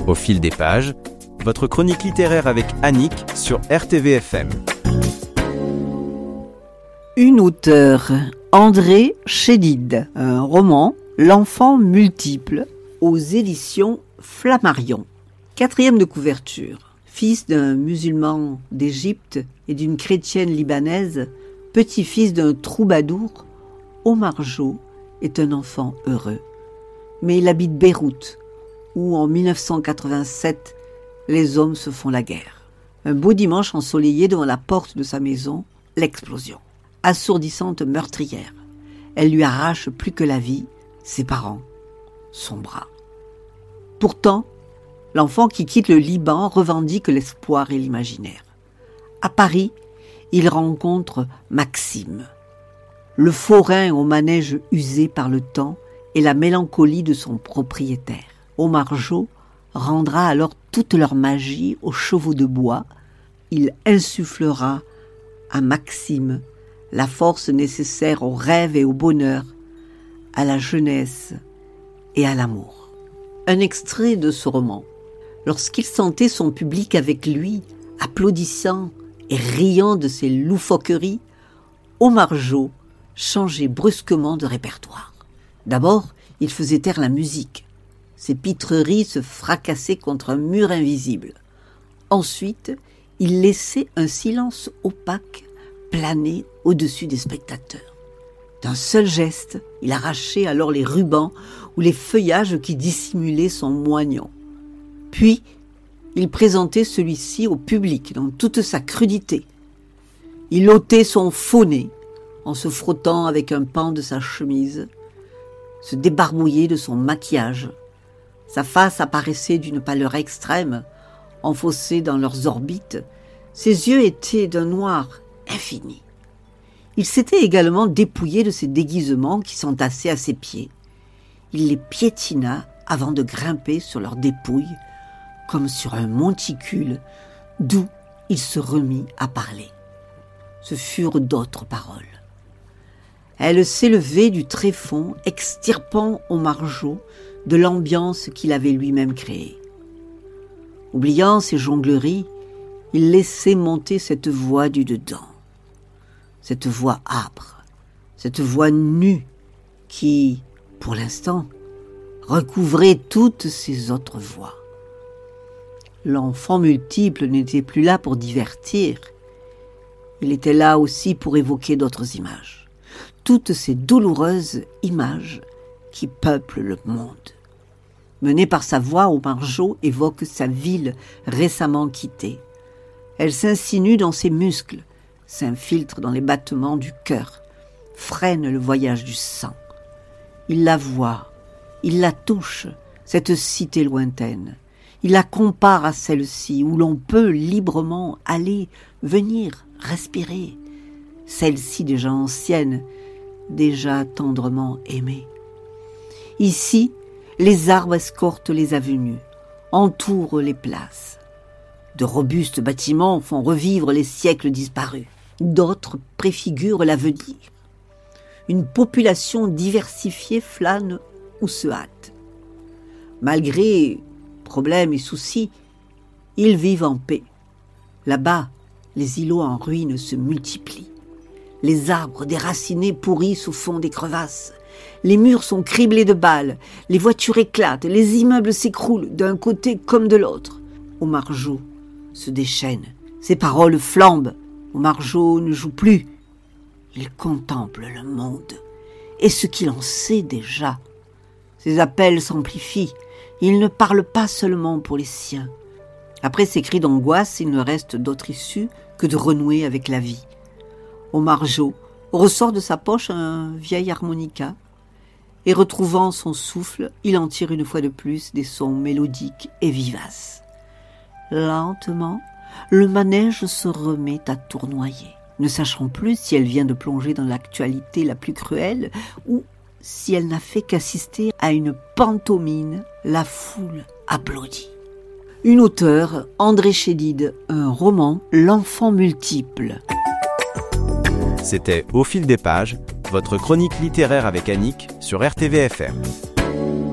Au fil des pages, votre chronique littéraire avec Annick sur RTVFM. Une auteure, André Chédid. Un roman, L'enfant multiple, aux éditions Flammarion. 4e de couverture. Fils d'un musulman d'Égypte et d'une chrétienne libanaise, petit-fils d'un troubadour, Omar Jo est un enfant heureux. Mais il habite Beyrouth, où en 1987, les hommes se font la guerre. Un beau dimanche ensoleillé devant la porte de sa maison, l'explosion. Assourdissante meurtrière. Elle lui arrache plus que la vie, ses parents, son bras. Pourtant, l'enfant qui quitte le Liban revendique l'espoir et l'imaginaire. À Paris, il rencontre Maxime, le forain au manège usé par le temps et la mélancolie de son propriétaire. Omar Jo rendra alors toute leur magie aux chevaux de bois. Il insufflera à Maxime la force nécessaire au rêve et au bonheur, à la jeunesse et à l'amour. Un extrait de ce roman. Lorsqu'il sentait son public avec lui, applaudissant et riant de ses loufoqueries, Omar Jo changeait brusquement de répertoire. D'abord, il faisait taire la musique. Ses pitreries se fracassaient contre un mur invisible. Ensuite, il laissait un silence opaque planer au-dessus des spectateurs. D'un seul geste, il arrachait alors les rubans ou les feuillages qui dissimulaient son moignon. Puis, il présentait celui-ci au public dans toute sa crudité. Il ôtait son faux nez en se frottant avec un pan de sa chemise, se débarbouillait de son maquillage. Sa face apparaissait d'une pâleur extrême, enfoncée dans leurs orbites. Ses yeux étaient d'un noir infini. Il s'était également dépouillé de ses déguisements qui s'entassaient à ses pieds. Il les piétina avant de grimper sur leurs dépouilles, comme sur un monticule, d'où il se remit à parler. Ce furent d'autres paroles. Elles s'élevaient du tréfonds, extirpant Omar Jo de l'ambiance qu'il avait lui-même créée. Oubliant ses jongleries, il laissait monter cette voix du dedans, cette voix âpre, cette voix nue qui, pour l'instant, recouvrait toutes ces autres voix. L'enfant multiple n'était plus là pour divertir, il était là aussi pour évoquer d'autres images, toutes ces douloureuses images qui peuplent le monde. Mené par sa voix, Omar Jo évoque sa ville récemment quittée. Elle s'insinue dans ses muscles, s'infiltre dans les battements du cœur, freine le voyage du sang. Il la voit, il la touche, cette cité lointaine. Il la compare à celle-ci, où l'on peut librement aller, venir, respirer. Celle-ci déjà ancienne, déjà tendrement aimée. Ici, les arbres escortent les avenues, entourent les places. De robustes bâtiments font revivre les siècles disparus. D'autres préfigurent l'avenir. Une population diversifiée flâne ou se hâte. Malgré problèmes et soucis, ils vivent en paix. Là-bas, les îlots en ruine se multiplient. Les arbres déracinés pourrissent au fond des crevasses. Les murs sont criblés de balles. Les voitures éclatent. Les immeubles s'écroulent d'un côté comme de l'autre. Omar Jo se déchaîne. Ses paroles flambent. Omar Jo ne joue plus. Il contemple le monde et ce qu'il en sait déjà. Ses appels s'amplifient. Il ne parle pas seulement pour les siens. Après ces cris d'angoisse, il ne reste d'autre issue que de renouer avec la vie. Omar Jo ressort de sa poche un vieil harmonica et retrouvant son souffle, il en tire une fois de plus des sons mélodiques et vivaces. Lentement, le manège se remet à tournoyer, ne sachant plus si elle vient de plonger dans l'actualité la plus cruelle ou si elle n'a fait qu'assister à une pantomime. La foule applaudit. Une auteure, André Chédid, un roman, L'enfant multiple. C'était Au fil des pages, votre chronique littéraire avec Annick sur RTVFM.